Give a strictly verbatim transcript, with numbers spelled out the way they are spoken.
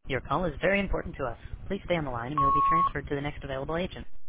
Your call is very important to us. Please stay on the line and you will be transferred to the next available agent.